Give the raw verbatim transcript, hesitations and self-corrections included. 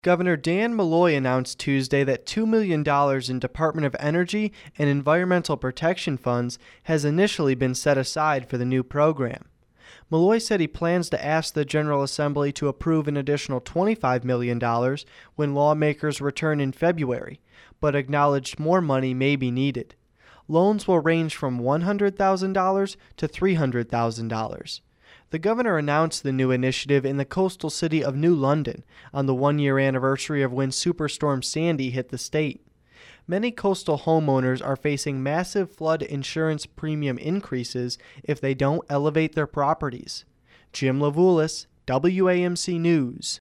Governor Dan Malloy announced Tuesday that two million dollars in Department of Energy and Environmental Protection funds has initially been set aside for the new program. Malloy said he plans to ask the General Assembly to approve an additional twenty-five million dollars when lawmakers return in February, but acknowledged more money may be needed. Loans will range from one hundred thousand dollars to three hundred thousand dollars. The governor announced the new initiative in the coastal city of New London on the one-year anniversary of when Superstorm Sandy hit the state. Many coastal homeowners are facing massive flood insurance premium increases if they don't elevate their properties. Jim Levulis, W A M C News.